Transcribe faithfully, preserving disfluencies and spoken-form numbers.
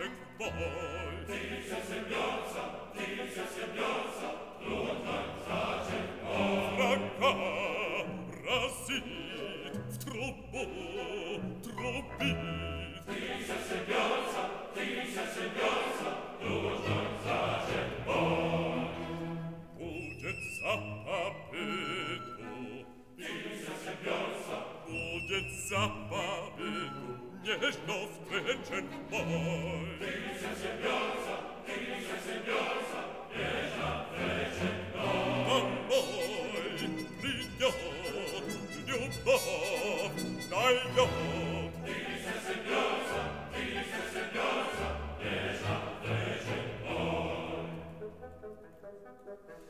встречен бой. Dice Sembionza, dice Sembionza, трудно зачем бой. Врага разит в трубу, трубит. Dice Sembionza, dice Sembionza, трудно зачем бой. Будет за победу, Dice Sembionza, будет за победу, нежно встречен бой. dice Sembionza, dice Sembionza, нежно встречен бой. Домой придет, любовь дает. Dice Sembionza, dice Sembionza, нежно встречен бой.